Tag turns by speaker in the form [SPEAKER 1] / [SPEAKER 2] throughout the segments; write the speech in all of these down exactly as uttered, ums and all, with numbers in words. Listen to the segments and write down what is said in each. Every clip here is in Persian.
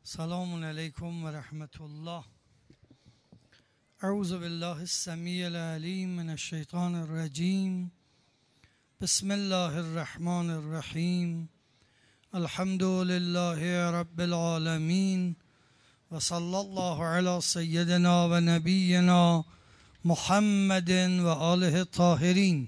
[SPEAKER 1] سلام علیکم و رحمت الله. اعوذ بالله السمیع العلیم من الشیطان الرجیم. بسم الله الرحمن الرحیم. الحمد لله رب العالمین و صلی الله علی سیدنا و نبینا محمد و آله الطاهرین.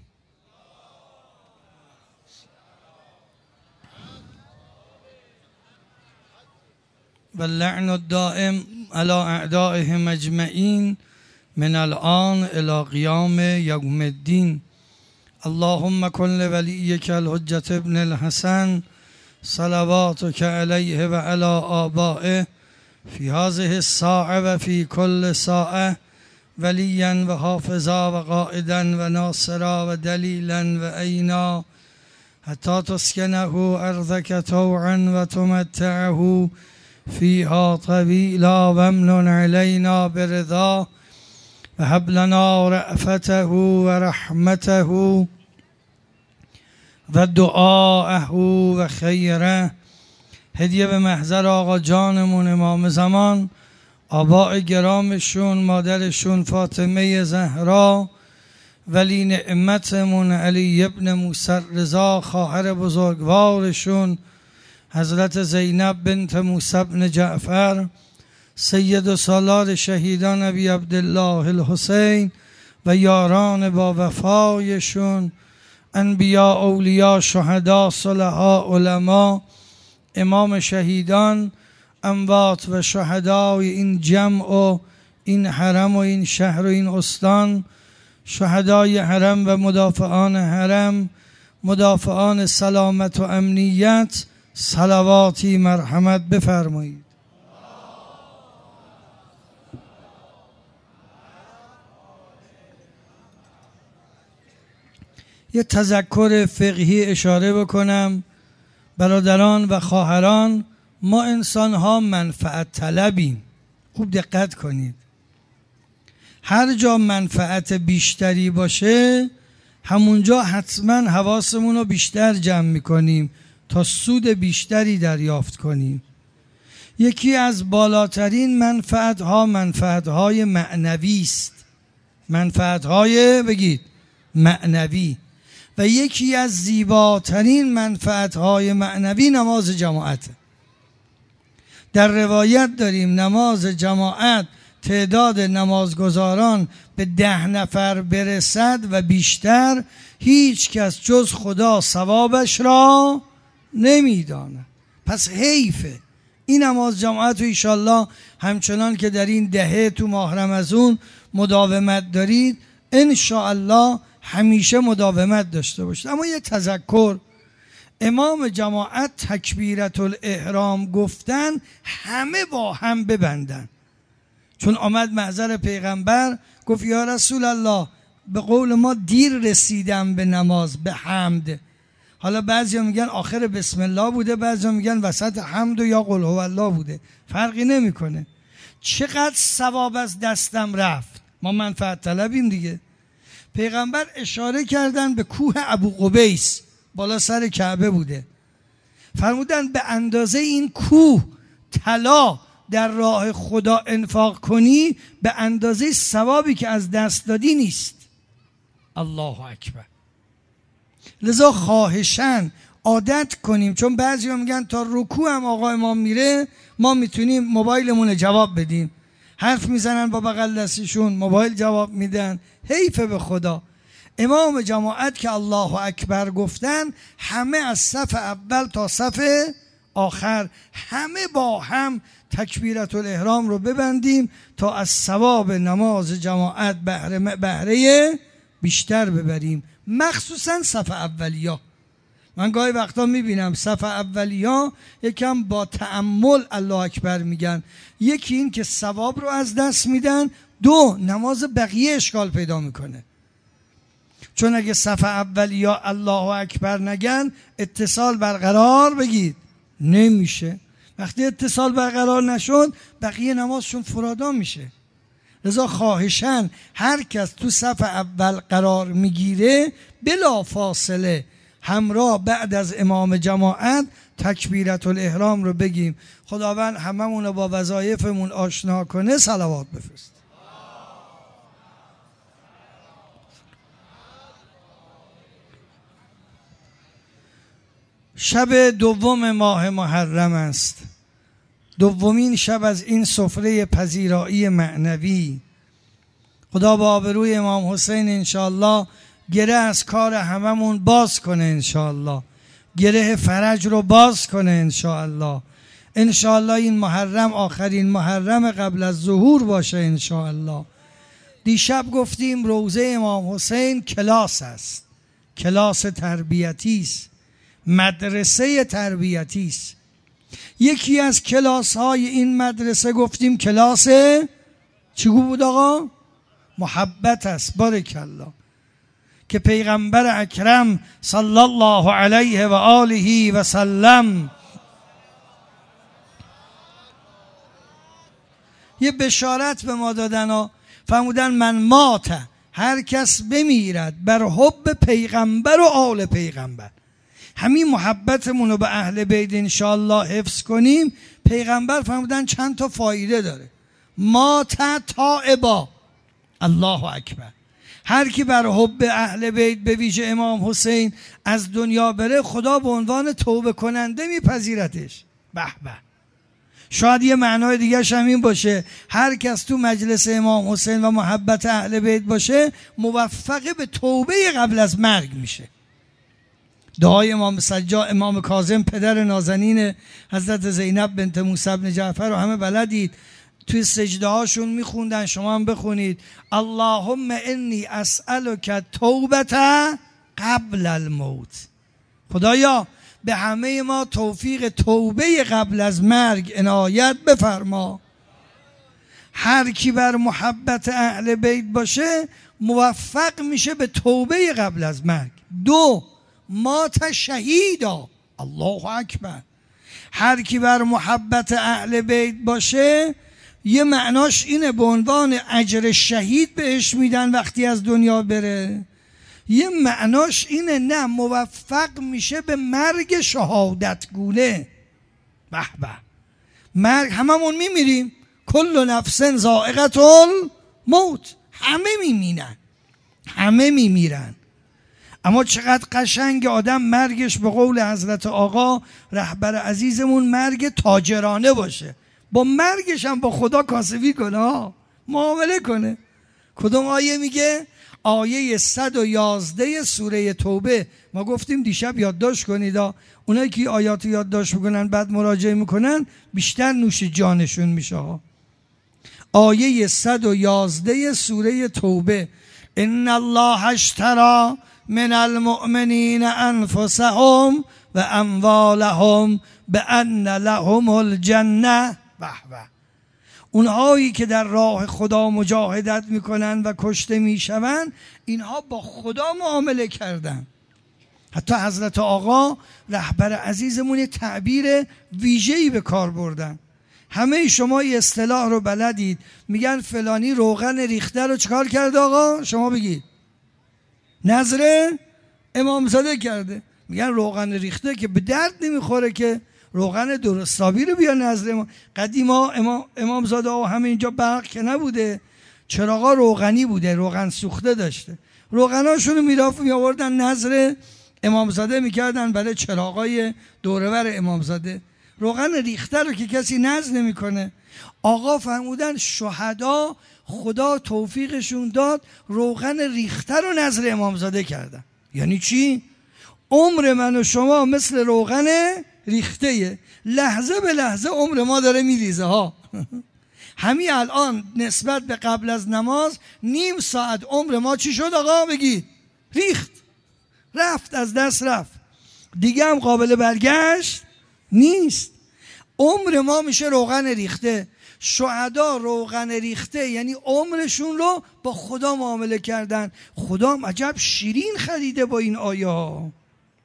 [SPEAKER 1] و اللعن الدائم على اعدائهم اجمعین من الان الى قیام یوم الدین. اللهم کن لولیک الحجة ابن الحسن صلواتک علیه و علی آبائه فی هذه الساعه و فی کل ساعه ولیا و حافظا و قائدا و ناصرا و دلیلا و عینا حتی تسکنه ارضک طوعا و تمتعه فیها طویلا و امنن علینا برضا و هب لنا رأفته و رحمته و دعاءه و خیره. هدیه به محضر آقا جانمون امام زمان، آباء گرامشون، مادرشون فاطمه زهرا، ولی نعمتمون علی ابن موسی رضا، خواهر بزرگوارشون حضرت زینب بنت موسی بن جعفر، سید و سالار شهیدان ابی عبدالله الحسین و یاران با وفایشون، انبیا، اولیا، شهدا، صلحا، علما، امام شهیدان، اموات و شهدای این جمع و این حرم و این شهر و این استان، شهدای حرم و مدافعان حرم، مدافعان سلامت و امنیت، صلواتی مرحمت بفرمایید. یه تذکر فقهی اشاره بکنم. برادران و خواهران، ما انسان ها منفعت طلبیم. خوب دقت کنید. هر جا منفعت بیشتری باشه همونجا حتما حواسمون رو بیشتر جمع میکنیم تا سود بیشتری دریافت کنیم. یکی از بالاترین منفعت ها منفعت های معنوی است. منفعت های بگید معنوی. و یکی از زیباترین منفعت های معنوی نماز جماعت. در روایت داریم نماز جماعت تعداد نمازگزاران به ده نفر برسد و بیشتر، هیچ کس جز خدا ثوابش را نمیدانه. پس حیفه. این نماز جماعت رو ایشالله همچنان که در این دهه تو ماه رمضان مداومت دارید، انشاءالله همیشه مداومت داشته باشید. اما یه تذکر، امام جماعت تکبیرت الاحرام گفتن همه با هم ببندن. چون آمد محضر پیغمبر گفت یا رسول الله، به قول ما دیر رسیدم به نماز، به حمد. حالا بعضی میگن آخر بسم الله بوده، بعضی میگن وسط حمد و یا قل هو الله بوده، فرقی نمیکنه. چقدر ثواب از دستم رفت. ما منفعت طلبیم دیگه. پیغمبر اشاره کردن به کوه ابو قبیس، بالا سر کعبه بوده. فرمودن به اندازه این کوه طلا در راه خدا انفاق کنی، به اندازه ثوابی که از دست دادی نیست. الله اکبر. لذا خواهشاً عادت کنیم. چون بعضی ها میگن تا رکوع هم آقا امام میره ما میتونیم موبایلمون جواب بدیم. حرف میزنن با بغل دستشون، موبایل جواب میدن. حیف به خدا. امام جماعت که الله اکبر گفتن، همه از صف اول تا صف آخر همه با هم تکبیرت الاحرام رو ببندیم تا از ثواب نماز جماعت بهره بهره بیشتر ببریم. مخصوصا صف اولیا. من گاهی وقتا میبینم صف اولیا یکم با تأمل الله اکبر میگن. یکی این که ثواب رو از دست میدن، دو نماز بقیه اشکال پیدا میکنه. چون اگه صف اولیا الله اکبر نگن اتصال برقرار بگید نمیشه. وقتی اتصال برقرار نشد بقیه نمازشون فرادا میشه. لذا خواهشاً هر کس تو صف اول قرار میگیره بلا فاصله همراه بعد از امام جماعت تکبیرت الاحرام رو بگیم. خداوند هممون رو با وظایفمون آشنا کنه. صلوات بفرست. شب دوم ماه محرم است، دومین شب از این سفره پذیرایی معنوی. خدا با آبروی امام حسین انشاءالله گره از کار هممون باز کنه، انشاءالله گره فرج رو باز کنه، انشاءالله انشاءالله این محرم آخرین محرم قبل از ظهور باشه، انشاءالله. دیشب گفتیم روضه امام حسین کلاس است، کلاس تربیتی است، مدرسه تربیتی است. یکی از کلاس های این مدرسه گفتیم کلاس چیگو بود آقا؟ محبت است. بارک الله. که پیغمبر اکرم صلی الله علیه و آله و سلم یه بشارت به ما دادن و فرمودن من مات، هر کس بمیرد بر حب پیغمبر و آل پیغمبر. همین محبتمون رو به اهل بیت انشاءالله حفظ کنیم. پیغمبر فرمودن چند تا فایده داره. مات تائبا، الله اکبر. هر کی بر حب اهل بیت به ویژه امام حسین از دنیا بره، خدا به عنوان توبه کننده میپذیرتش. به به. شاید یه معنای دیگه هم این باشه هر کس تو مجلس امام حسین و محبت اهل بیت باشه موفق به توبه قبل از مرگ میشه. دعای امام سجاد، امام کاظم پدر نازنین حضرت زینب بنت موسی بن جعفر رو همه بلدید، توی سجده هاشون میخوندن، شما هم بخونید. اللهم انی اسألک توبت قبل الموت. خدایا به همه ما توفیق توبه قبل از مرگ عنایت بفرما. هر کی بر محبت اهل بیت باشه موفق میشه به توبه قبل از مرگ. دو، مات شهیدا، الله اکبر. هر کی بر محبت اهل بیت باشه یه معناش اینه به عنوان اجر شهید بهش میدن وقتی از دنیا بره. یه معناش اینه نه موفق میشه به مرگ شهادت گونه. به به. مرگ هممون میمیریم، کل نفس ذائقة الموت، همه میمیرن، همه میمیرن. اما چقدر قشنگ آدم مرگش به قول حضرت آقا رهبر عزیزمون مرگ تاجرانه باشه، با مرگش هم با خدا کاسبی کنه، معامله کنه. کدوم آیه میگه؟ آیه صد و یازده سوره توبه. ما گفتیم دیشب یادداشت کنید، اونایی که آیات یادداشت میکنن بعد مراجعه میکنن بیشتر نوش جانشون میشه. آیه صد و یازده سوره توبه. ان الله اشتری من المؤمنین انفسهم و اموالهم بان لهم الجنه. به به. اونهایی که در راه خدا مجاهدت میکنن و کشته میشون، اینها با خدا معامله کردن. حتی حضرت آقا رهبر عزیزمون تعبیر ویژه‌ای به کار بردن. همه شما این اصطلاح رو بلدید، میگن فلانی روغن ریخته رو چکار کرده آقا؟ شما بگید. نظر امامزاده کرده. میگن روغن ریخته که به درد نمیخوره که روغن درستابی رو بیا نظر امام. قدیما امام امامزاده و همه اینجا برق که نبوده، چراغا روغنی بوده، روغن سوخته داشته. روغناشون رو میرافت میآوردن نظر امامزاده میکردن برای چراغای دورور امامزاده. روغن ریخته رو که کسی نظر نمیکنه. آقا فرمودن شهدا خدا توفیقشون داد روغن ریخته رو نظر امامزاده کردن. یعنی چی؟ عمر من و شما مثل روغن ریخته، لحظه به لحظه عمر ما داره میریزه ها. همین الان نسبت به قبل از نماز نیم ساعت عمر ما چی شد آقا؟ بگید. ریخت، رفت، از دست رفت، دیگه هم قابل برگشت نیست. عمر ما میشه روغن ریخته. شهدا روغن ریخته یعنی عمرشون رو با خدا معامله کردن. خدا عجب شیرین خریده با این آیه ها.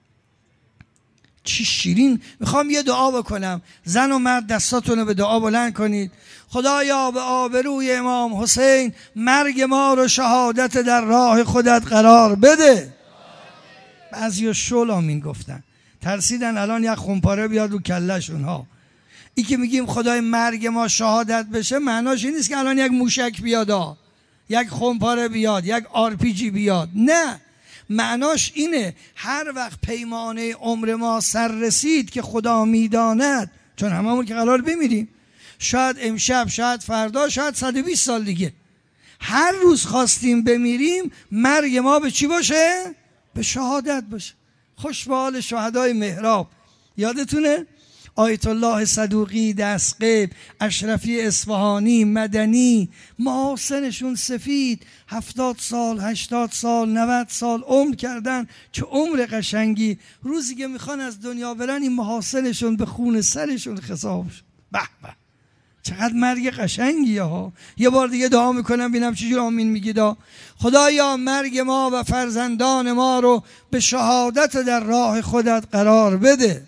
[SPEAKER 1] چی شیرین. میخوام یه دعا بکنم، زن و مرد دستاتون رو به دعا بلند کنید. خدایا به آبروی امام حسین مرگ ما رو شهادت در راه خودت قرار بده. بعضیا شل آمین گفتن، ترسیدن الان یک خمپاره بیاد رو کلشون ها. ای که میگیم خدای مرگ ما شهادت بشه، معناش این نیست که الان یک موشک بیاد ها، یک خمپاره بیاد، یک آر پی جی بیاد. نه، معناش اینه هر وقت پیمانه عمر ما سر رسید که خدا میداند، چون هممون که قرار بمیریم، شاید امشب، شاید فردا، شاید صد و بیست سال دیگه، هر روز خواستیم بمیریم، مرگ ما به چی باشه؟ به شهادت باشه. خوش به حال شهدای محراب. یادتونه آیت الله صدوقی، دستقیب، اشرفی اصفهانی، مدنی، محاسنشون سفید، هفتاد سال، هشتاد سال، نود سال عمر کردن. چه عمر قشنگی. روزی که میخوان از دنیا برن، این محاسنشون به خون سرشون خساب شد. به به، چقدر مرگ قشنگیه ها. یه بار دیگه دعا میکنم ببینم چجور آمین میگید. خدایا مرگ ما و فرزندان ما رو به شهادت در راه خودت قرار بده.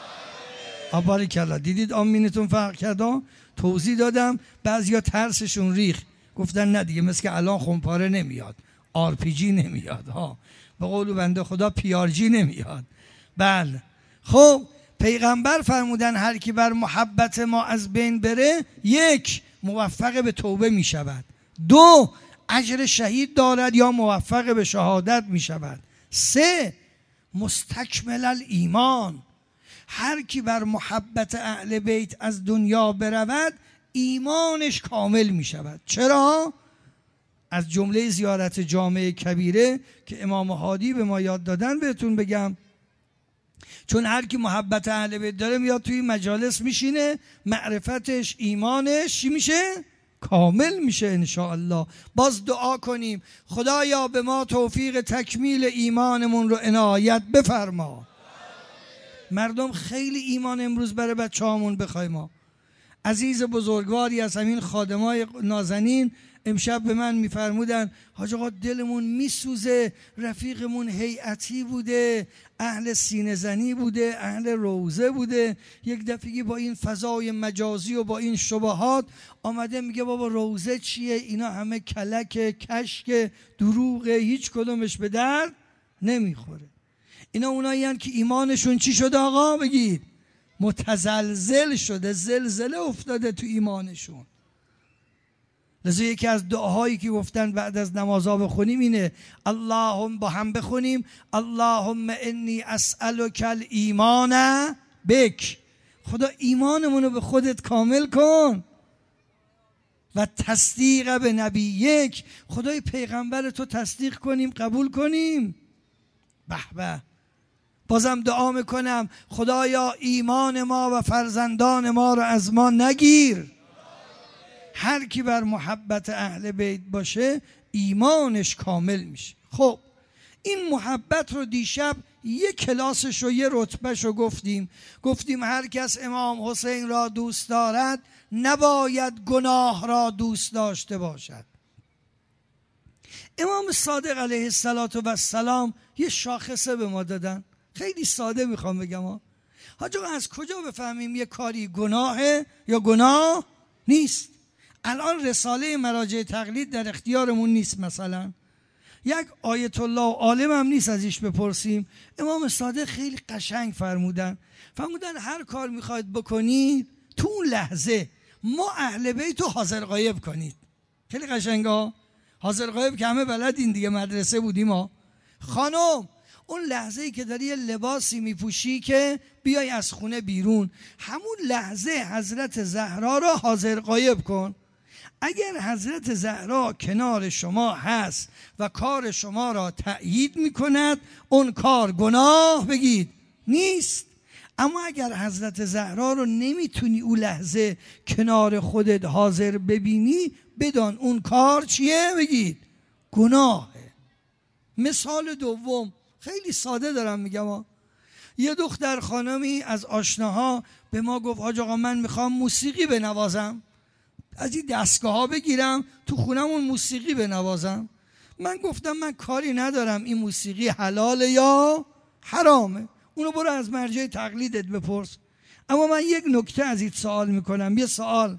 [SPEAKER 1] باریکلا. دیدید آمینتون فرق کرد. توضیح دادم، بعضیا ترسشون ریخ، گفتن نه دیگه مثل که الان خمپاره نمیاد، آر پی جی نمیاد ها، به قول بنده خدا پی آر جی نمیاد. بله. خب پیغمبر فرمودن هر کی بر محبت ما از بین بره، یک، موفق به توبه می شود، دو، اجر شهید دارد یا موفق به شهادت می شود، سه، مستکمل الایمان، هر کی بر محبت اهل بیت از دنیا برود ایمانش کامل می شود. چرا؟ از جمله زیارت جامع کبیره که امام هادی به ما یاد دادن بهتون بگم، چون هر کی محبت اهل بیت داره میاد توی مجالس میشینه، معرفتش، ایمانش چی میشه؟ کامل میشه انشاءالله. باز دعا کنیم خدایا به ما توفیق تکمیل ایمانمون رو عنایت بفرما. مردم خیلی ایمان امروز برای بچه هامون بخوایم. ما عزیز بزرگواری از همین خادمای نازنین امشب به من میفرمودن حاج آقا دلمون میسوزه، رفیقمون هیئتی بوده، اهل سینه زنی بوده، اهل روزه بوده، یک دفعه با این فضای مجازی و با این شبهات آمده میگه بابا روزه چیه؟ اینا همه کلک، کشک، دروغه، هیچ کدومش به درد نمیخوره. اینا اونایی هستند که ایمانشون چی شده آقا؟ بگید متزلزل شده، زلزله افتاده تو ایمانشون. لذا یکی از دعاهایی که گفتن بعد از نمازها بخونیم اینه، اللهم، با هم بخونیم، اللهم انی اسألک الایمان بک، خدا ایمانمون رو به خودت کامل کن، و تصدیق به نبیک، خدای پیغمبر تو تصدیق کنیم، قبول کنیم. به به. بازم دعا میکنم خدایا ایمان ما و فرزندان ما رو از ما نگیر. هر کی بر محبت اهل بیت باشه ایمانش کامل میشه. خب این محبت رو دیشب یه کلاسش و یه رتبهش رو گفتیم. گفتیم هر کس امام حسین را دوست دارد نباید گناه را دوست داشته باشد. امام صادق علیه السلام یه شاخصه به ما دادن، خیلی ساده میخوام بگم ها. حاج آقا از کجا بفهمیم یه کاری گناهه یا گناه نیست؟ الان رساله مراجع تقلید در اختیارمون نیست، مثلا یک آیت الله و عالم هم نیست ازش بپرسیم. امام صادق خیلی قشنگ فرمودن، فرمودن هر کار میخواید بکنید تو اون لحظه ما اهل بیت رو حاضر غایب کنید. خیلی قشنگ ها، حاضر غایب که همه بلدین دیگه، مدرسه بودیم ها. خانم اون لحظه ای که داری یه لباسی میپوشی که بیای از خونه بیرون، همون لحظه حضرت زهرا را حاضر غایب کن. اگر حضرت زهرا کنار شما هست و کار شما را تأیید میکند، اون کار گناه بگید نیست. اما اگر حضرت زهرا رو نمیتونی اون لحظه کنار خودت حاضر ببینی، بدان اون کار چیه؟ بگید گناهه. مثال دوم خیلی ساده دارم میگم ها. یه دختر خانمی از آشناها به ما گفت حاج آقا من میخوام موسیقی بنوازم، از این دستگاه ها بگیرم تو خونمون موسیقی بنوازم. من گفتم من کاری ندارم این موسیقی حلاله یا حرامه، اونو برو از مرجع تقلیدت بپرس. اما من یک نکته از این سوال میکنم، یه سوال،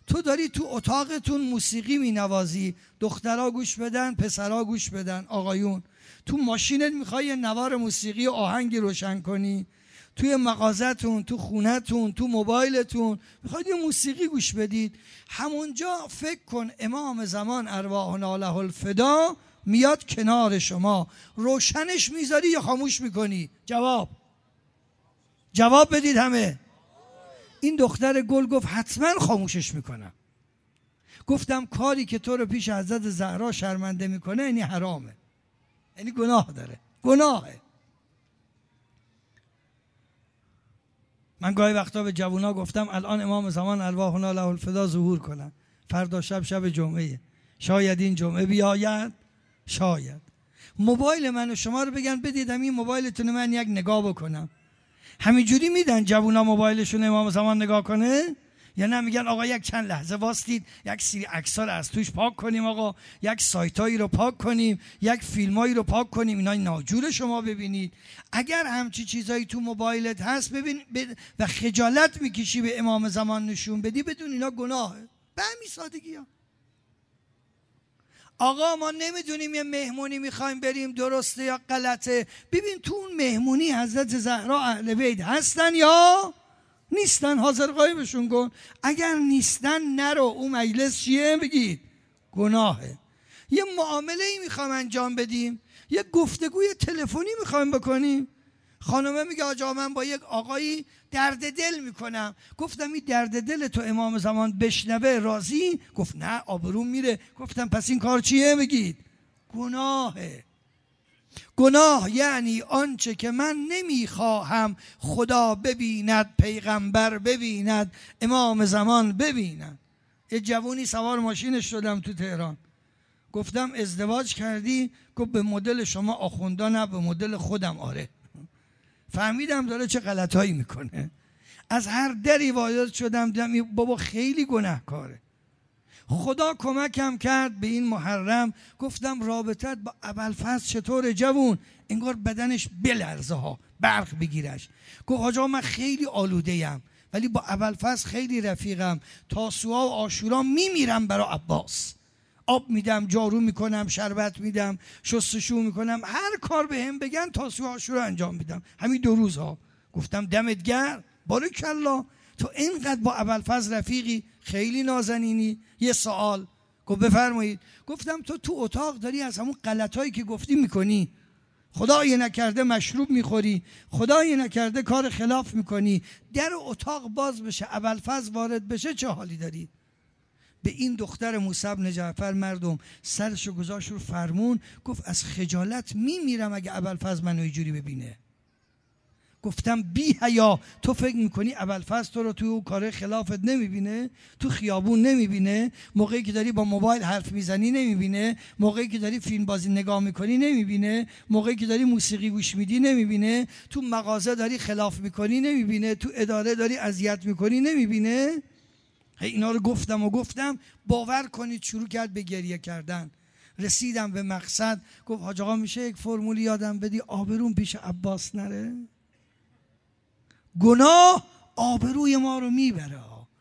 [SPEAKER 1] تو داری تو اتاقتون موسیقی مینوازی، دخترها گوش بدن، پسرها گوش بدن، آقایون تو ماشینت میخوای یه نوار موسیقی و آهنگی روشن کنی، توی مغازتون، تو خونتون، تو موبایلتون میخواید یه موسیقی گوش بدید، همونجا فکر کن امام زمان ارواحنا له الفدا میاد کنار شما، روشنش میذاری یا خاموش میکنی؟ جواب جواب بدید همه. این دختر گل گفت حتما خاموشش میکنم. گفتم کاری که تو رو پیش حضرت زهرا شرمنده میکنه یعنی حرامه، یعنی گناه داره، گناهه. من گاهی وقتا به جوونا گفتم الان امام زمان ارواحنا له الفدا ظهور کنن، فردا شب شب جمعه، شاید این جمعه بیاید، شاید موبایل من و شما رو بگن بدید همین موبایلتون من یک نگاه بکنم، همینجوری میدن جوونا موبایلشون امام زمان نگاه کنه؟ یا نه میگن آقا یک چند لحظه واسطید یک سری عکس‌ها رو از توش پاک کنیم، آقا یک سایتایی رو پاک کنیم، یک فیلمایی رو پاک کنیم، اینا ناجور شما ببینید. اگر همچی چیزایی تو موبایلت هست ببین ب... و خجالت میکشی به امام زمان نشون بدی، بدون اینا گناهه. به همین سادگی ها. آقا ما نمیدونیم یه مهمونی میخوایم بریم درسته یا غلطه، ببین تو اون مهمونی حضرت زهرا اهل بیت هستن یا نیستن، حاضر غایبشون کن. اگر نیستن نرو، اون مجلس چیه بگید؟ گناهه. یه معامله ای میخوام انجام بدیم، یه گفتگوی تلفنی میخوایم بکنیم، خانومه میگه آجا من با یک آقایی درد دل میکنم. گفتم این درد دل تو امام زمان بشنوه راضی؟ گفت نه آبروم میره. گفتم پس این کار چیه بگید؟ گناهه. گناه یعنی آنچه که من نمیخواهم خدا ببیند، پیغمبر ببیند، امام زمان ببیند. یه جوونی سوار ماشینش شدم تو تهران، گفتم ازدواج کردی؟ گفت به مدل شما آخوندا نه، به مدل خودم. آره فهمیدم داره چه غلطایی میکنه. از هر دری وارد شدم دیدم بابا خیلی گناهکاره. خدا کمکم کرد به این محرم، گفتم رابطت با ابوالفضل چطوره جوون؟ انگار بدنش بلرزه ها، برق بگیرش. گفت آجا من خیلی آلوده ام ولی با ابوالفضل خیلی رفیقم، تاسوعا و عاشورا میمیرم برای عباس، آب میدم، جارو میکنم، شربت میدم، شستشو میکنم، هر کار به هم بگن تاسوعا و عاشورا انجام میدم، همین دو روز ها. گفتم دمت گرم، بارکالله، تو اینقدر با ابوالفضل رفیقی، خیلی نازنینی. یه سوال. گفت بفرمایید. گفتم تو تو اتاق داری از همون غلطایی که گفتی میکنی، خدای نکرده مشروب میخوری، خدای نکرده کار خلاف میکنی، در اتاق باز بشه ابوالفضل وارد بشه چه حالی داری؟ به این دختر موسی بن جعفر مردم سرشو گذاشت رو فرمون، گفت از خجالت میمیرم اگه ابوالفضل منو اینجوری ببینه. گفتم بی حیا، تو فکر میکنی ابوالفضل تو رو تو کار خلافت نمیبینه؟ تو خیابون نمیبینه؟ موقعی که داری با موبایل حرف میزنی نمیبینه؟ موقعی که داری فیلم بازی نگاه میکنی نمیبینه؟ موقعی که داری موسیقی گوش میدی نمیبینه؟ تو مغازه داری خلاف میکنی نمیبینه؟ تو اداره داری اذیت میکنی نمیبینه؟ اینا رو گفتم و گفتم باور کنید شروع کرد به گریه کردن. رسیدم به مقصد. گفت حاج آقا میشه یک فرمولی یادم بدی آبروم پیش عباس نره؟ گناه آبروی ما رو میبره.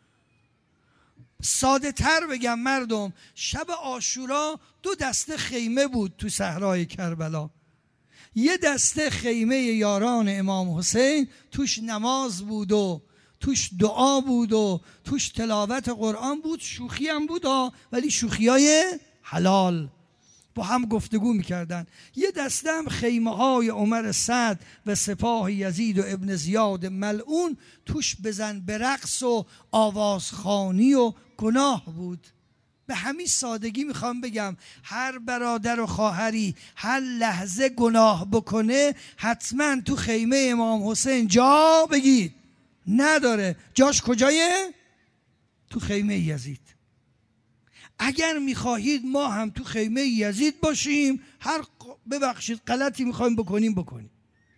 [SPEAKER 1] ساده تر بگم مردم، شب عاشورا دو دسته خیمه بود تو صحرای کربلا. یه دسته خیمه یاران امام حسین، توش نماز بود و توش دعا بود و توش تلاوت قرآن بود، شوخی هم بود ها، ولی شوخی های حلال، با هم گفتگو میکردن. یه دسته هم خیمه های عمر سعد و سپاه یزید و ابن زیاد ملعون، توش بزن به رقص و آوازخوانی و گناه بود. به همین سادگی میخوام بگم هر برادر و خواهری هر لحظه گناه بکنه حتما تو خیمه امام حسین جا بگید نداره. جاش کجایه؟ تو خیمه یزید. اگر میخواهید ما هم تو خیمه یزید باشیم، هر ببخشید غلطی میخوایم بکنیم بکنیم،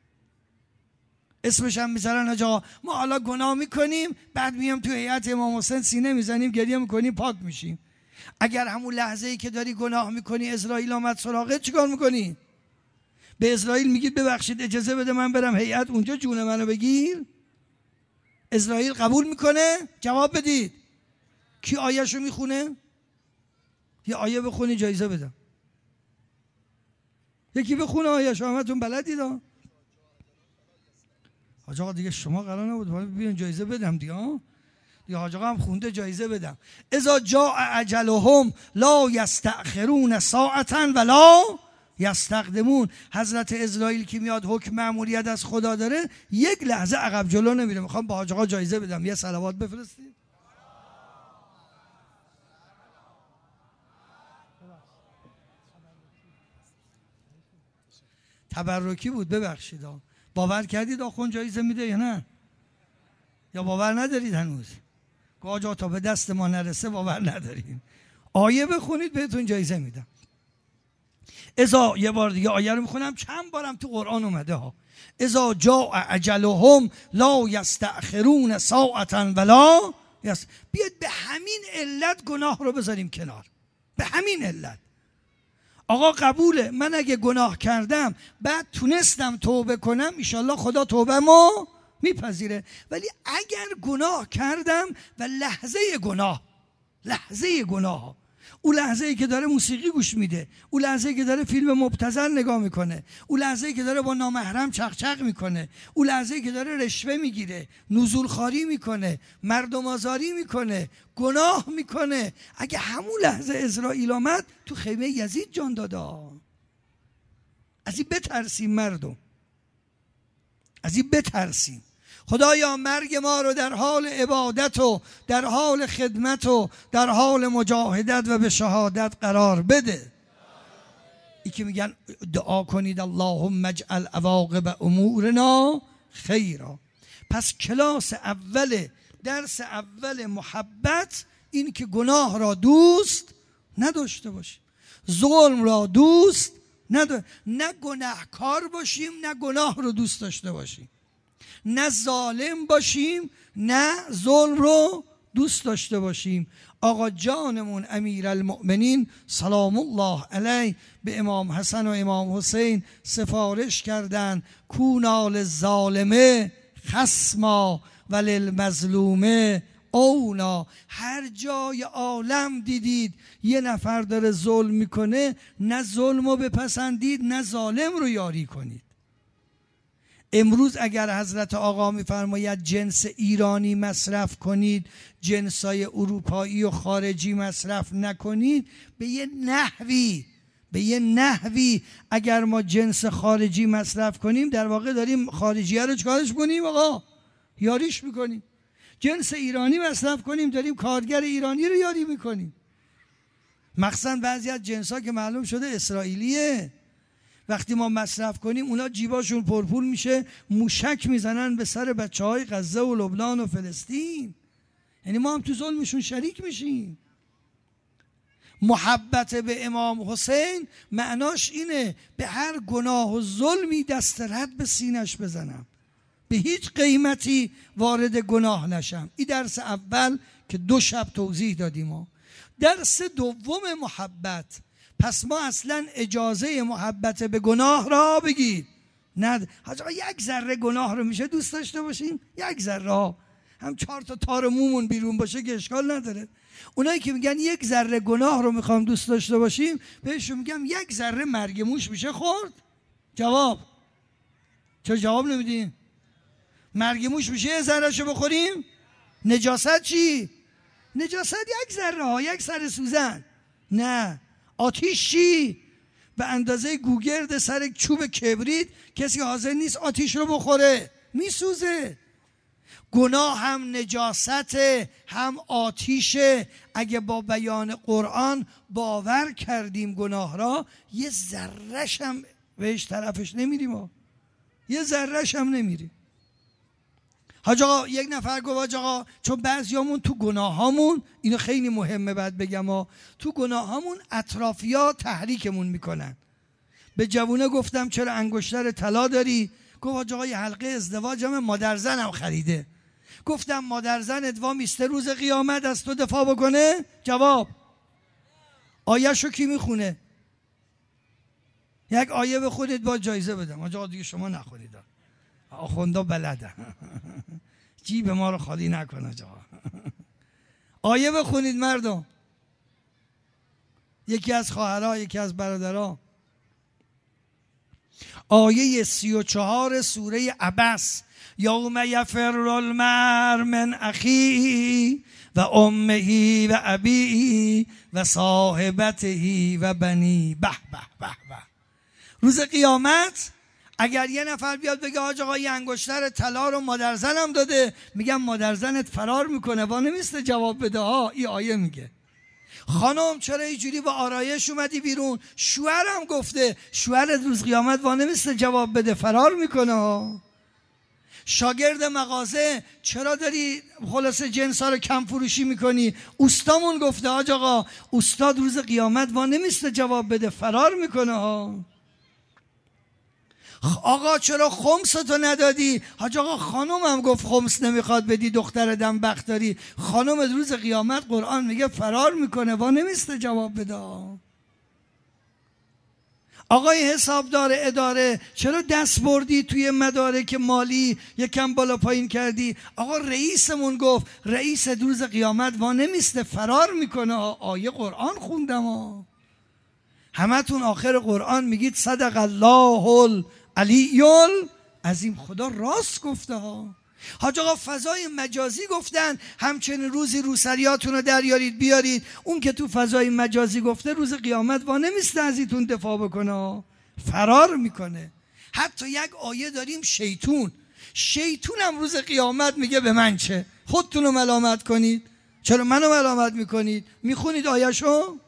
[SPEAKER 1] اسمش هم میذارن آجا ما حالا گناه میکنیم بعد میام تو هیئت امام حسین سینه میزنیم گریه میکنیم پاک میشیم. اگر همون لحظه ای که داری گناه میکنی اسرائیل آمد سراغت چیکار میکنی؟ به اسرائیل میگید ببخشید اجازه بده من برم هیئت اونجا جون منو بگیر؟ اسرائیل قبول میکنه؟ جواب بدید. کی آیه‌شو میخونه؟ یه آیه بخونی جایزه بدم. یکی بخونه آیه‌شو، همتون بلدید ها. حاج آقا دیگه شما قرار نبود بیان جایزه بدم دیگه ها. دیگه حاج آقا هم خونده جایزه بدم. اذا جاء اجلهم لا یستأخرون ساعة ولا یستقدمون. حضرت اسرائیل که میاد حکم مأموریت از خدا داره، یک لحظه عقب جلو نمیره. میخوام با حاج آقا جایزه بدم، یه صلوات بفرستید. تبرکی بود، ببخشید. باور کردید آخوند جایزه میده یا نه؟ یا باور ندارید هنوز؟ گاجا تا به دست ما نرسه باور نداریم. آیه بخونید بهتون جایزه میدم. اذا، یه بار دیگه آیه رو میخونم، چند بارم تو قرآن اومده ها. اذا جاء اجلهم لا یستأخرون ساعة ولا یس. بیاد به همین علت گناه رو بذاریم کنار. به همین علت. آقا قبوله، من اگه گناه کردم بعد تونستم توبه کنم، انشالله خدا توبه ما میپذیره. ولی اگر گناه کردم و لحظه گناه لحظه گناه اون لحظه ای که داره موسیقی گوش میده، اون لحظه ای که داره فیلم مبتذل نگاه میکنه، اون لحظه ای که داره با نامحرم چقچق میکنه، اون لحظه ای که داره رشوه میگیره، نزول خواری میکنه، مردم آزاری میکنه، گناه میکنه، اگه همون لحظه اسرائیل آمد تو خیمه یزید جان داده. از این بترسیم مردم، از این بترسیم. خدایا مرگ ما رو در حال عبادت و در حال خدمت و در حال مجاهدت و به شهادت قرار بده. ای که میگن دعا کنید اللهم اجعل عواقب امورنا خیرا. پس کلاس اول، درس اول محبت این که گناه را دوست نداشته باشیم، ظلم را دوست نداشته، نه گناهکار باشیم نه گناه رو دوست داشته باشیم، نه ظالم باشیم نه ظلم رو دوست داشته باشیم. آقا جانمون امیرالمؤمنین سلام الله علیه به امام حسن و امام حسین سفارش کردند کونا للظالمه خصما و للمظلومه اونا. هر جای عالم دیدید یه نفر داره ظلم میکنه، نه ظلم رو بپسندید نه ظالم رو یاری کنید. امروز اگر حضرت آقا میفرماید جنس ایرانی مصرف کنید، جنسای اروپایی و خارجی مصرف نکنید، به یه نحوی به یه نحوی اگر ما جنس خارجی مصرف کنیم در واقع داریم خارجیه رو چکارش کنیم آقا؟ یاریش میکنیم. جنس ایرانی مصرف کنیم داریم کارگر ایرانی رو یاری میکنیم. مخصوصا بعضی از جنسا که معلوم شده اسرائیلیه، وقتی ما مصرف کنیم اونا جیباشون پرپول میشه، موشک میزنن به سر بچه های غزه و لبنان و فلسطین. یعنی ما هم تو ظلمشون شریک میشیم. محبت به امام حسین معناش اینه به هر گناه و ظلمی دست رد به سینش بزنم، به هیچ قیمتی وارد گناه نشم. این درس اول که دو شب توضیح دادیم ما. درس دوم محبت. پس ما اصلا اجازه محبت به گناه را بگید نه. حاجا یک ذره گناه رو میشه دوست داشته باشیم؟ یک ذره ها هم چهار تا تار مومون بیرون باشه که اشکال نداره. اونایی که میگن یک ذره گناه رو میخوام دوست داشته باشیم، بهشون میگم یک ذره مرگ موش میشه خورد؟ جواب چرا جواب نمیدین؟ مرگ موش میشه یه ذره شو بخوریم؟ نجاست چی؟ نجاست یک ذره ها، یک سر سوزن. نه. آتیش چی؟ به اندازه گوگرد سر چوب کبریت کسی حاضر نیست آتیش رو بخوره، میسوزه. گناه هم نجاسته هم آتیشه. اگه با بیان قرآن باور کردیم گناه را، یه ذره‌ش هم بهش طرفش نمیریم ها. یه ذره‌ش هم نمیریم. حاج آقا یک نفر گفت حاج آقا چون بعضیامون تو گناهامون، اینو خیلی مهمه بعد بگم ها، تو گناهامون اطرافیا تحریکمون میکنن. به جوونه گفتم چرا انگشتر طلا داری؟ گفت حاج آقا یه حلقه ازدواجم مادر زنم خریده. گفتم مادر زنت وا میسته روز قیامت از تو دفاع بکنه؟ جواب آیه‌شو کی میخونه؟ یک آیه بخونید با جایزه بدم. حاج آقا دیگه شما نخونید، آخوندا بلدن. جیب ما رو خالی نکنه جا. آیه بخونید مردم. یکی از خواهرها، یکی از برادرها، آیه سی و چهار سوره عبس: یوم یفر المرء من اخیه و امه و ابیه و صاحبته و بنی. به به به به. روز قیامت اگر یه نفر بیاد بگه حاج آقا این انگشتر طلا رو مادر زنم داده، میگم مادر زنت فرار میکنه، وانمیسته جواب بده ها. این آیه میگه خانم چرا اینجوری با آرایش اومدی بیرون؟ شوهرم گفته. شوهرت روز قیامت وانمیسته جواب بده، فرار میکنه ها. شاگرد مغازه چرا داری خلاص جنس ها رو کم فروشی میکنی؟ اوستامون گفته حاج آقا. استاد روز قیامت وانمیسته جواب بده، فرار میکنه ها. آقا چرا خمستو ندادی؟ حاج آقا خانومم گفت خمس نمیخواد بدی، دختر دم بخت داری. خانوم روز قیامت قرآن میگه فرار میکنه، وانمیسته جواب بده. آقای حسابدار اداره چرا دست بردی توی مدارک مالی یکم بالا پایین کردی؟ آقا رئیسمون گفت. رئیس روز قیامت وانمیسته، فرار میکنه. آیه قرآن خوندم ها. همتون آخر قرآن میگید صدق الله العلی العظیم. خدا راست گفته ها. حاج آقا فضای مجازی گفتن همچنین روزی روسریاتون رو دریارید بیارید. اون که تو فضای مجازی گفته روز قیامت وانمیسته از ایتون دفاع بکنه، فرار میکنه. حتی یک آیه داریم شیطون. شیطون هم روز قیامت میگه به من چه؟ خودتون رو ملامت کنید، چرا منو ملامت میکنید؟ میخونید آیه‌شو؟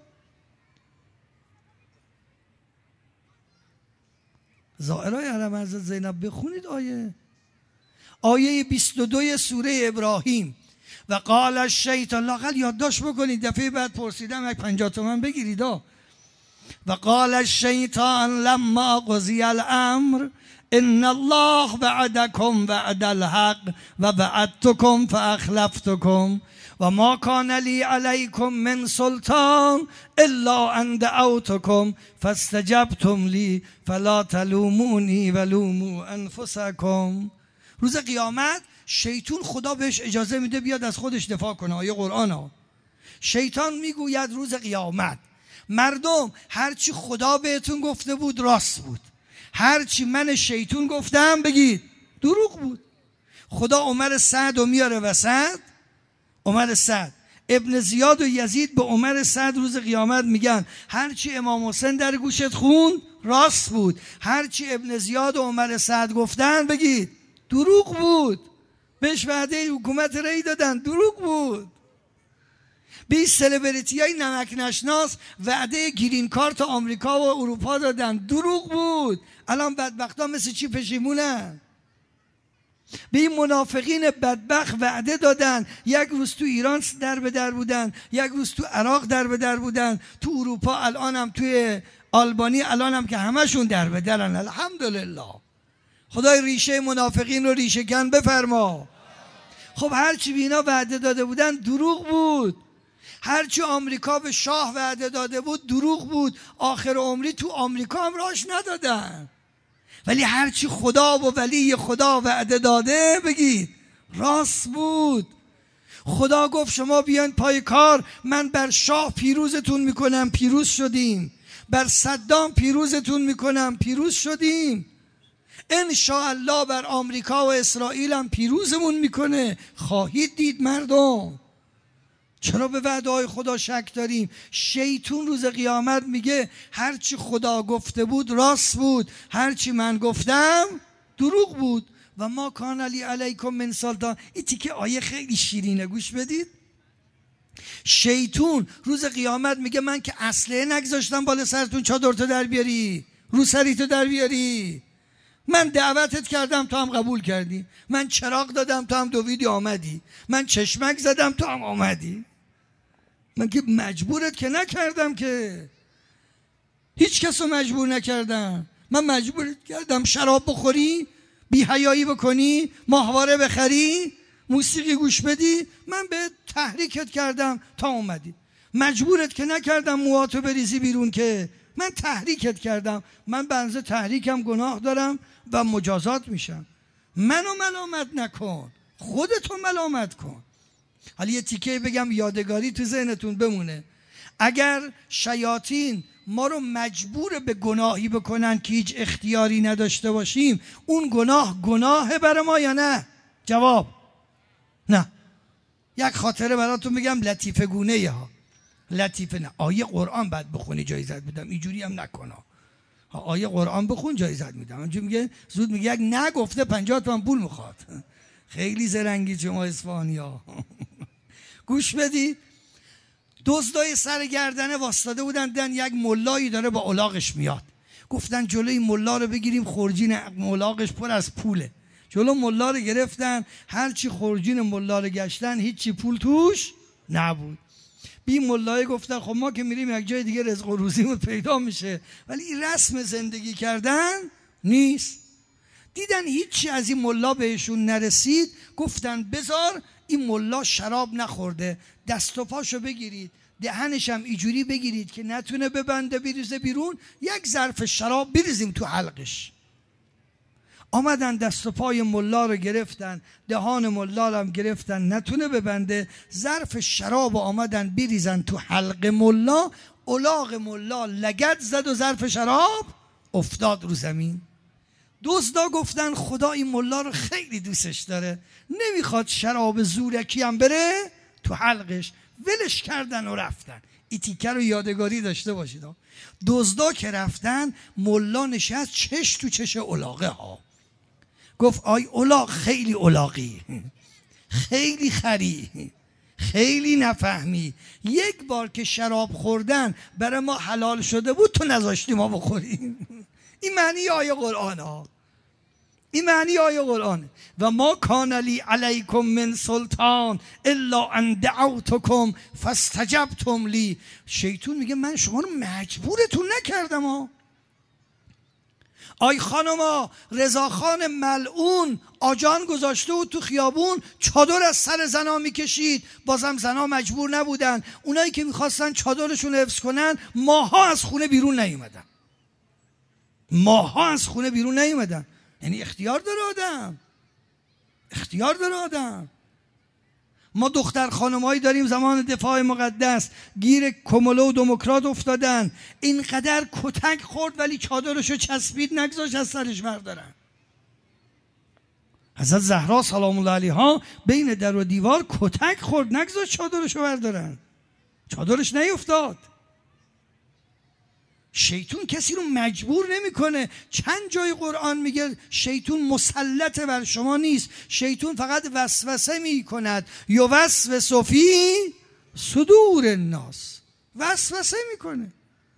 [SPEAKER 1] زائرای حرم حضرت زینب بخونید آیه. آیه بیست و دو سوره ابراهیم: و قال الشیطان. لااقل یادداشت بکنید، دفعه بعد پرسیدم یک پنجاه تومن بگیرید. و قال الشیطان لما قضی الامر ان الله وعدکم وعد الحق و وعدتکم فاخلفتکم و ما کان لی علیکم من سلطان الا ان دعوتکم فاستجبتم لی فلا تلومونی ولوموا انفسکم. روز قیامت شیطان خدا بهش اجازه میده بیاد از خودش دفاع کنه. آیه قرآن ها. شیطان میگوید روز قیامت مردم هرچی خدا بهتون گفته بود راست بود، هرچی من شیطان گفتم بگید دروغ بود. خدا عمر سعد رو میاره وسط. عمر سعد، ابن زیاد و یزید به عمر سعد روز قیامت میگن هرچی امام حسین در گوشت خوند راست بود، هرچی ابن زیاد و عمر سعد گفتن بگید دروغ بود. بهش وعده حکومت رأی دادن، دروغ بود. به این سلبریتی های نمک نشناس وعده گرین کارت آمریکا و اروپا دادن، دروغ بود. الان بدبختا مثل چی پشیمونن؟ به این منافقین بدبخت وعده دادن، یک روز تو ایران در به در بودن، یک روز تو عراق در به در بودن، تو اروپا الان هم توی آلبانی الان هم که همشون در به درن. الحمدلله. خدای ریشه منافقین رو ریشه کن بفرما. خب هرچی بینا وعده داده بودن دروغ بود. هرچی آمریکا به شاه وعده داده بود دروغ بود. آخر عمری تو آمریکا هم راش ندادن. ولی هرچی خدا و ولی خدا وعده داده بگید راست بود. خدا گفت شما بیان پای کار، من بر شاه پیروزتون میکنم، پیروز شدیم. بر صدام پیروزتون میکنم، پیروز شدیم. انشاءالله بر آمریکا و اسرائیل هم پیروزمون میکنه، خواهید دید مردم. چرا به وعده های خدا شک داریم؟ شیطان روز قیامت میگه هرچی خدا گفته بود راست بود، هرچی من گفتم دروغ بود. و ما کان علی علیکم من سلطان. این تیکه آیه خیلی شیرینه، گوش بدید. شیطان روز قیامت میگه من که اسلحه نگذاشتم بالا سرتون چادرتو در بیاری، رو سریتو در بیاری. من دعوتت کردم تو هم قبول کردی، من چراغ دادم تو هم دویدی آمدی، من چشمک زدم تو هم آمدی. من که مجبورت که نکردم، که هیچ کس رو مجبور نکردم. من مجبورت کردم شراب بخوری، بی حیایی بکنی، ماهواره بخری، موسیقی گوش بدی، من به تحریکت کردم تا اومدی. مجبورت که نکردم موهاتو بریزی بیرون، که من تحریکت کردم. من بنزه تحریکم گناه دارم و مجازات میشم. منو ملامت نکن، خودتو ملامت کن. حالا یه تیکه بگم یادگاری تو ذهنتون بمونه. اگر شیاطین ما رو مجبور به گناهی بکنن که هیچ اختیاری نداشته باشیم، اون گناه گناهه برای ما یا نه؟ جواب نه. یک خاطره براتون بگم لطیفه گونه ها. لطیفه نه، آیه قرآن بعد بخونی جایزت میدم، اینجوری هم نکن. آیه قرآن بخون جایزت میدم. اونجوری میگه زود میگه یک نگفته پنجاه تومن پول میخواد. خیلی زرنگی شما اصفهانی‌ها. گوش بدید. دزدای سر گردنه واسطاده بودن، دیدن یک ملایی داره با الاغش میاد. گفتن جلوی ملا رو بگیریم، خورجین الاغش پر از پوله. جلو ملا رو گرفتن، هرچی خورجین ملا رو گشتن هیچی پول توش نبود. بی ملای گفتن خب ما که میریم یک جای دیگه رزق و روزیمون پیدا میشه، ولی این رسم زندگی کردن نیست. دیدن هیچی از این ملا بهشون نرسید، گفتن بذار این ملا شراب نخورده، دست و پاشو بگیرید، دهنش هم اینجوری بگیرید که نتونه ببنده بریزه بیرون، یک ظرف شراب بریزیم تو حلقش. آمدن دست و پای ملا رو گرفتن، دهان ملا رو هم گرفتن نتونه ببنده، ظرف شراب آمدن بریزن تو حلق ملا، الاغ ملا لگد زد و ظرف شراب افتاد رو زمین. دزدا گفتن خدا این ملا رو خیلی دوستش داره، نمیخواد شراب زورکی هم بره تو حلقش. ولش کردن و رفتن. این تیکه رو یادگاری داشته باشید. دزدا که رفتن، ملا نشست چش تو چش الاغه ها. گفت آی الاغ خیلی الاغی، خیلی خری، خیلی نفهمی. یک بار که شراب خوردن برای ما حلال شده بود، تو نذاشتی ما بخوریم. این معنی آیه قرآن ها. این معنی آیه قرآن. و ما کان لی علیکم من سلطان الا ان دعوتکم فاستجبتم لی. شیطان میگه من شما رو مجبورتون نکردم ها. آی خانما، رضاخان ملعون آجان گذاشته بود تو خیابون، چادر از سر زنا میکشید، بازم زنا مجبور نبودن. اونایی که میخواستن چادرشون حفظ کنن ماها از خونه بیرون نیومدن. ماها از خونه بیرون نیومدن. یعنی اختیار داره آدم، اختیار داره آدم. ما دختر خانمایی داریم زمان دفاع مقدس گیر کمولو و دموکرات افتادن، اینقدر کتک خورد ولی چادرشو چسبید نگذاشت از سرش بردارن. حضرت زهرا سلام الله علیها بین در و دیوار کتک خورد، نگذاشت چادرشو بردارن، چادرش نیفتاد. شیطان کسی رو مجبور نمیکنه. چند جای قرآن میگه شیطان مسلط بر شما نیست، شیطان فقط وسوسه میکند. یوسوس فی صدور الناس، وسوسه میکنه.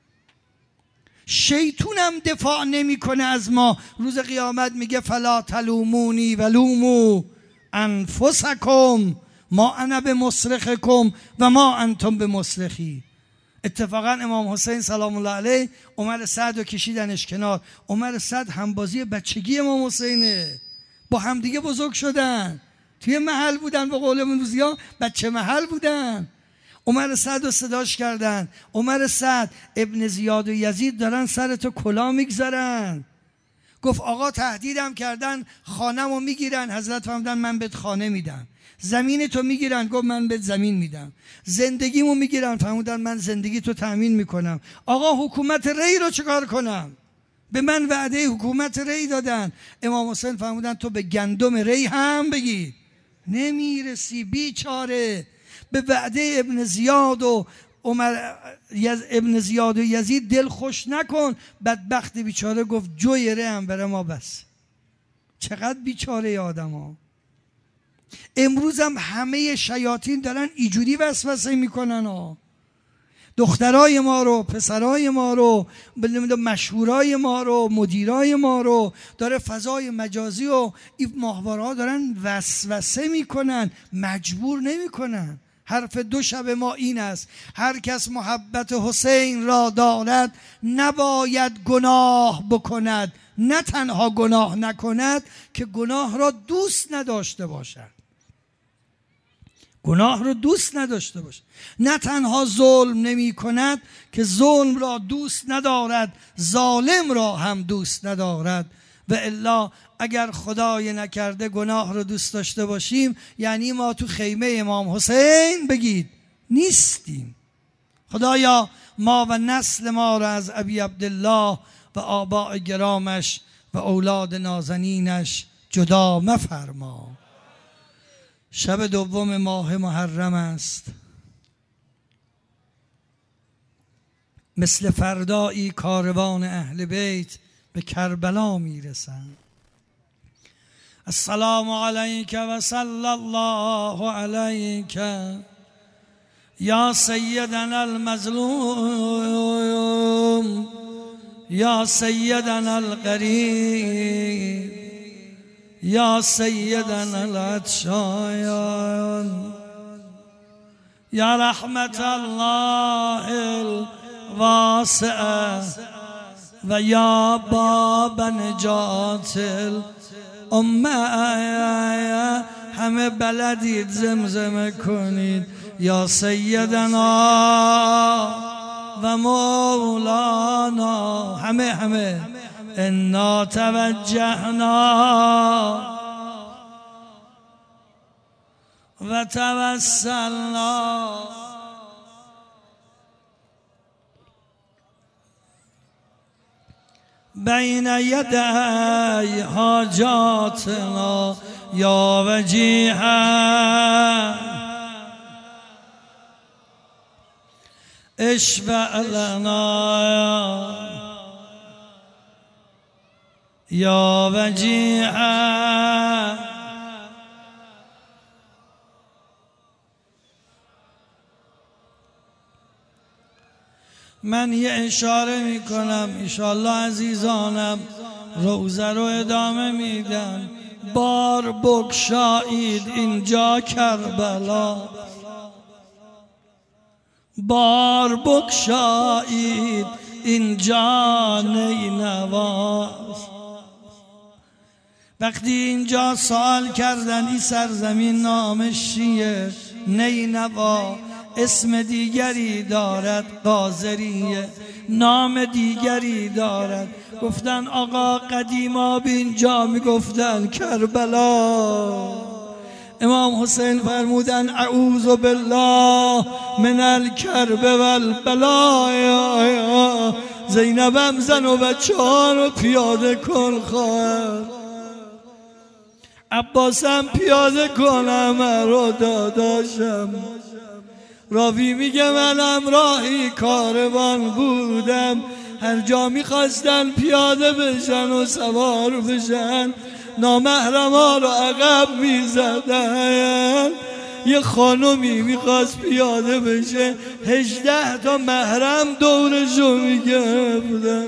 [SPEAKER 1] شیطان هم دفاع نمیکنه از ما. روز قیامت میگه فلا تلومونی ولومو انفسکم ما انا بمصرخکم و ما انتم بمصرخی. اتفاقا امام حسین سلام الله علیه عمر سعد رو کشیدنش کنار. عمر سعد همبازی بچگی امام حسینه، با همدیگه بزرگ شدن، توی محل بودن، به قول امروزی ها بچه محل بودن. عمر سعد رو صداش کردن. عمر سعد ابن زیاد و یزید دارن سرتو کلا میگذارن. گفت آقا تهدیدم کردن خانه‌مو میگیرن. حضرت فرمودن من بهت خانه میدم. زمین تو میگیرن، گفت من بهت زمین میدم. زندگیمو میگیرن، فرمودن من زندگی تو تأمین میکنم. آقا حکومت ری رو چکار کنم؟ به من وعده حکومت ری دادن. امام حسین فرمودن تو به گندم ری هم بگی نمیرسی بیچاره. به وعده ابن زیاد و عمر ابن زیاد و یزید دل خوش نکن. بدبخت بیچاره گفت جوی ری هم بره ما بس. چقدر بیچاره آدم ها. امروز هم همه شیاطین دارن ایجوری وسوسه میکنن ها. دخترای ما رو، پسرای ما رو، مشهورای ما رو، مدیرای ما رو داره فضای مجازی و این ماهواره‌ها دارن وسوسه میکنن، مجبور نمیکنن. حرف دو شب ما این است: هر کس محبت حسین را دارد نباید گناه بکند، نه تنها گناه نکند که گناه را دوست نداشته باشد. گناه را دوست نداشته باشد. نه تنها ظلم نمی کند که ظلم را دوست ندارد، ظالم را هم دوست ندارد. و الا اگر خدای نکرده گناه رو دوست داشته باشیم یعنی ما تو خیمه امام حسین بگید نیستیم. خدایا ما و نسل ما را از ابی عبدالله و آباء گرامش و اولاد نازنینش جدا مفرما. شب دوم ماه محرم است. مثل فردایی کاروان اهل بیت به کربلا میرسند. السلام علیک و صلی الله علیک یا سیدنا المظلوم یا سیدنا القریب یا سیدنا العطشان یا رحمت الله الواسعه و یا باب نجات الامه. همه بلدید زمزمه کنید یا سیدنا و مولانا. همه همه انا توجهنا و توسلنا بین یدی حاجاتنا یا وجیها اشفع لنا یا وجیها. من یه اشاره میکنم انشاءالله عزیزانم روزه رو ادامه میدن. بار بگشایید اینجا کربلا، بار بگشایید اینجا نینواز. وقتی اینجا سوال کردن این سرزمین نامش چیه؟ نینوا. اسم دیگری دارد قاذریه، نام دیگری دارد. گفتن آقا قدیما به اینجا میگفتن کربلا. امام حسین فرمودن اعوذ بالله من الکرب والبلایا. زینبم زن و بچه ها رو پیاده کن خواهر، عباسم پیاده کنم رو داداشم. راوی میگه من همراهی کاروان بودم، هر جا میخواستن پیاده بشن و سوار بشن نامحرما رو عقب میزدن. یه خانومی میخواست پیاده بشه، هجده تا محرم دورشو میگفتن.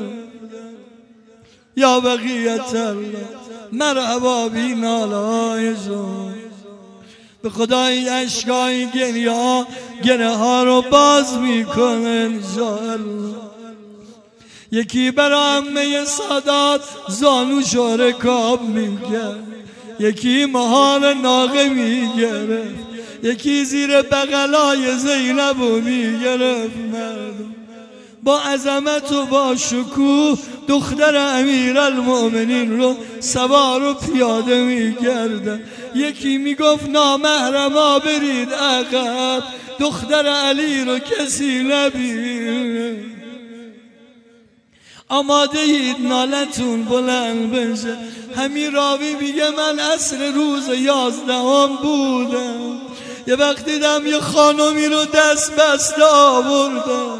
[SPEAKER 1] یا بقیت الله مرحبا بی نالایشون. به خدای اشکای گریه ها گره ها رو باز میکنه انشاءالله. یکی برای عمه سادات زانوشو رکاب میگرد، یکی مهار ناقه میگرفت، یکی زیر بغلای زینبو میگرفت. مردم با عظمت و با شکوه دختر امیرالمؤمنین رو سوار و پیاده میگردن. یکی میگفت نامحرما برید عقب، دختر علی رو کسی نبینه. آماده اید نالتون بلند بشه. همین راوی میگه من عصر روز یازدهم بودم، یه وقت دیدم یه خانومی رو دست بسته آوردم،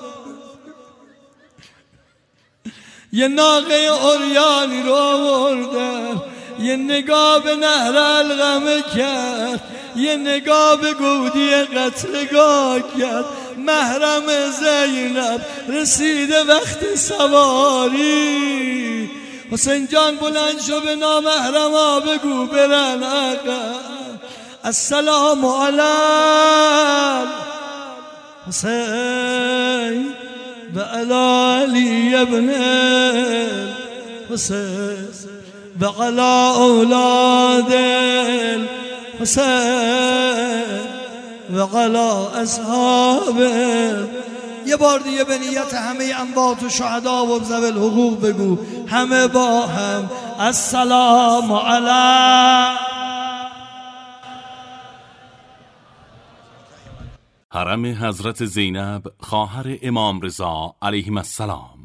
[SPEAKER 1] یه ناقه عریانی رو آوردم، یه نگاه به نهر القمه کرد، یه نگاه به گودی قتلگاه کرد. محرم زینب رسیده وقت سواری. حسین جان بلند شو به نامحرما بگو برن آقا. السلام علی حسین و علی علی ابن حسین و علی اولاد حسین و علی اصحاب. یه بار دیگه به نیت همه اموات و شهدا و ذوی الحقوق بگو همه با هم السلام علی
[SPEAKER 2] حرم حضرت زینب خواهر امام رضا علیهم السلام.